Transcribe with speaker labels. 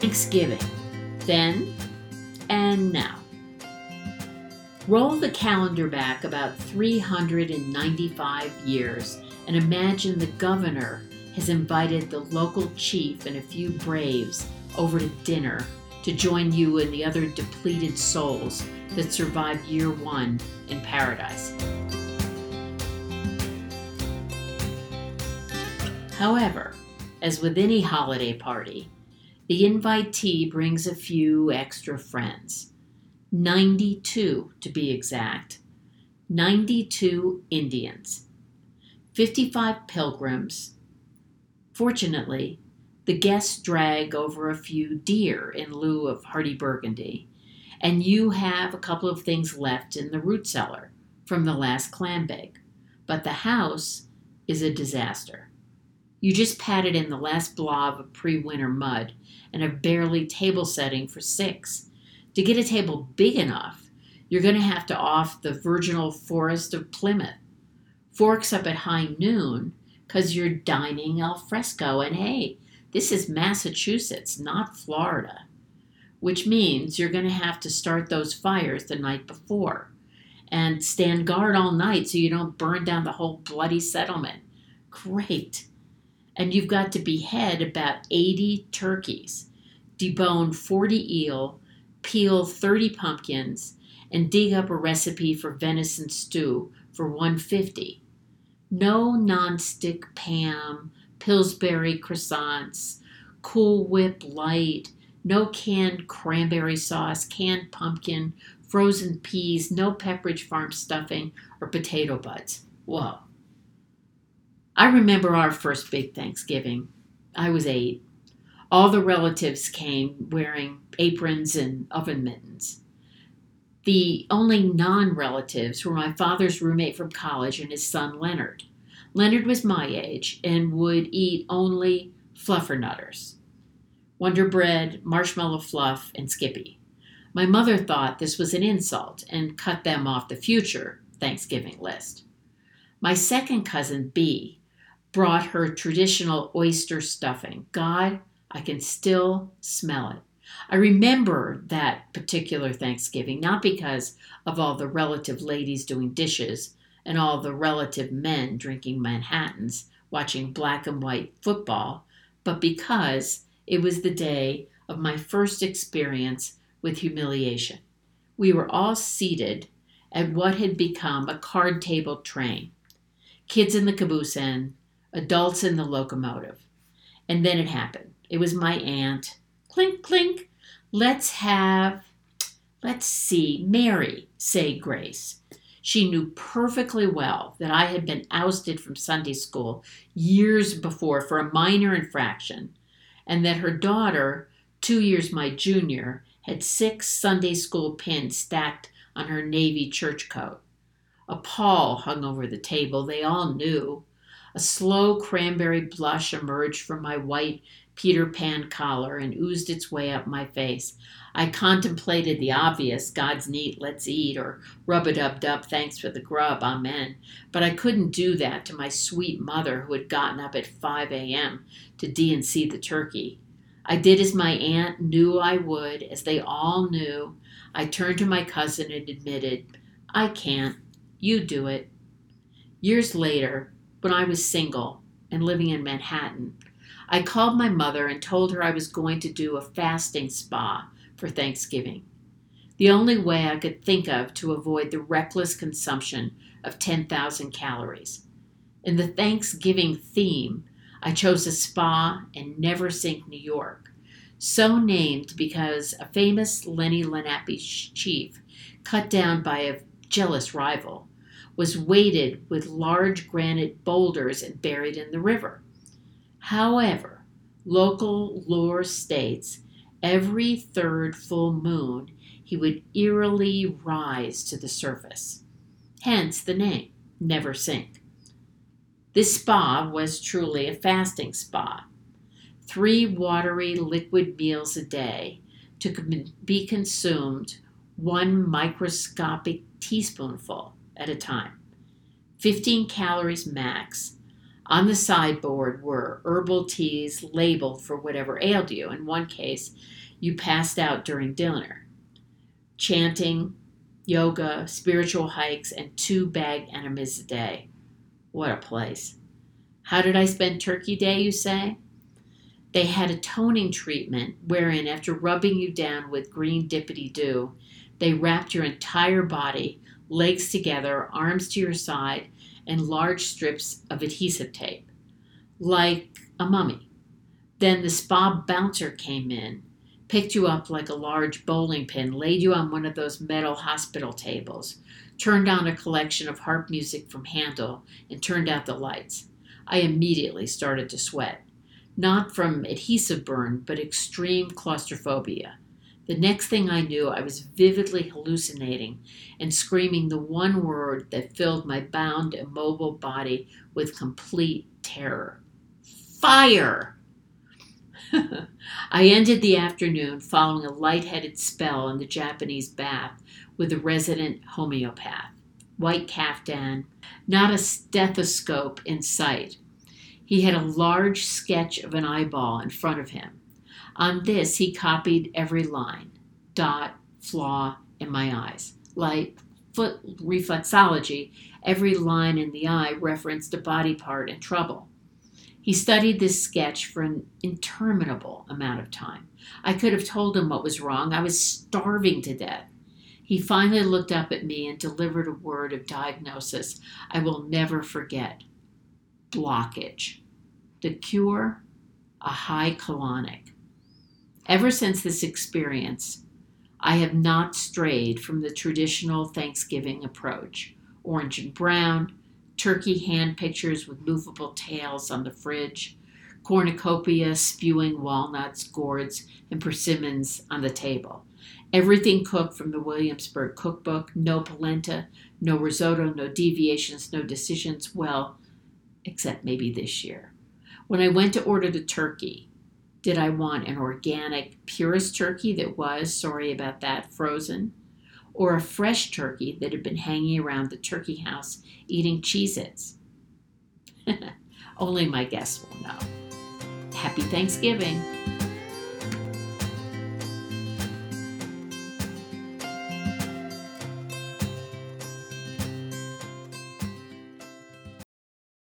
Speaker 1: Thanksgiving, then and now. Roll the calendar back about 395 years and imagine the governor has invited the local chief and a few braves over to dinner to join you and the other depleted souls that survived year one in paradise. However, as with any holiday party, the invitee brings a few extra friends. 92 to be exact. 92 Indians. 55 pilgrims. Fortunately, the guests drag over a few deer in lieu of hearty burgundy, and you have a couple of things left in the root cellar from the last clam bake. But the house is a disaster. You just patted in the last blob of pre-winter mud and have barely table setting for 6. To get a table big enough, you're going to have to off the virginal forest of Plymouth. Forks up at high noon because you're dining al fresco, and hey, this is Massachusetts, not Florida, which means you're going to have to start those fires the night before and stand guard all night so you don't burn down the whole bloody settlement. Great. And you've got to behead about 80 turkeys, debone 40 eel, peel 30 pumpkins, and dig up a recipe for venison stew for 150. No nonstick Pam, Pillsbury croissants, Cool Whip Light, no canned cranberry sauce, canned pumpkin, frozen peas, no Pepperidge Farm stuffing, or potato buds. Whoa. I remember our first big Thanksgiving. I was 8. All the relatives came wearing aprons and oven mittens. The only non-relatives were my father's roommate from college and his son Leonard. Leonard was my age and would eat only fluffernutters, Wonder Bread, Marshmallow Fluff, and Skippy. My mother thought this was an insult and cut them off the future Thanksgiving list. My second cousin, B, brought her traditional oyster stuffing. God, I can still smell it. I remember that particular Thanksgiving, not because of all the relative ladies doing dishes and all the relative men drinking Manhattans, watching black and white football, but because it was the day of my first experience with humiliation. We were all seated at what had become a card table train. Kids in the caboose end, adults in the locomotive. And then it happened. It was my aunt. Clink, clink. Let's see, Mary say grace. She knew perfectly well that I had been ousted from Sunday school years before for a minor infraction, and that her daughter, 2 years my junior, had 6 Sunday school pins stacked on her navy church coat. A pall hung over the table, they all knew. A slow cranberry blush emerged from my white Peter Pan collar and oozed its way up my face. I contemplated the obvious, God's neat, let's eat, or rub-a-dub-dub, thanks for the grub, amen. But I couldn't do that to my sweet mother who had gotten up at 5 a.m. to D&C the turkey. I did as my aunt knew I would, as they all knew. I turned to my cousin and admitted, I can't. You do it. Years later, when I was single and living in Manhattan, I called my mother and told her I was going to do a fasting spa for Thanksgiving. The only way I could think of to avoid the reckless consumption of 10,000 calories. In the Thanksgiving theme, I chose a spa in Neversink, New York, so named because a famous Lenny Lenape chief, cut down by a jealous rival, was weighted with large granite boulders and buried in the river. However, local lore states every third full moon he would eerily rise to the surface. Hence the name, Neversink. This spa was truly a fasting spa. 3 watery liquid meals a day to be consumed 1 microscopic teaspoonful at a time. 15 calories max, On the sideboard were herbal teas labeled for whatever ailed you. In one case, you passed out during dinner. Chanting, yoga, spiritual hikes, and 2 bag enemas a day. What a place. How did I spend Turkey Day, you say? They had a toning treatment wherein, after rubbing you down with green dippity-doo, they wrapped your entire body, legs together, arms to your side, and large strips of adhesive tape, like a mummy. Then the spa bouncer came in, picked you up like a large bowling pin, laid you on one of those metal hospital tables, turned on a collection of harp music from Handel, and turned out the lights. I immediately started to sweat. Not from adhesive burn, but extreme claustrophobia. The next thing I knew, I was vividly hallucinating and screaming the one word that filled my bound, immobile body with complete terror. Fire! I ended the afternoon following a lightheaded spell in the Japanese bath with a resident homeopath. White caftan, not a stethoscope in sight. He had a large sketch of an eyeball in front of him. On this, he copied every line, dot, flaw in my eyes. Like foot reflexology, every line in the eye referenced a body part in trouble. He studied this sketch for an interminable amount of time. I could have told him what was wrong. I was starving to death. He finally looked up at me and delivered a word of diagnosis I will never forget. Blockage. The cure? A high colonic. Ever since this experience, I have not strayed from the traditional Thanksgiving approach. Orange and brown, turkey hand pictures with movable tails on the fridge, cornucopia spewing walnuts, gourds, and persimmons on the table. Everything cooked from the Williamsburg cookbook, no polenta, no risotto, no deviations, no decisions, well, except maybe this year. When I went to order the turkey, did I want an organic, purest turkey that was, sorry about that, frozen? Or a fresh turkey that had been hanging around the turkey house eating Cheez-Its? Only my guests will know. Happy Thanksgiving.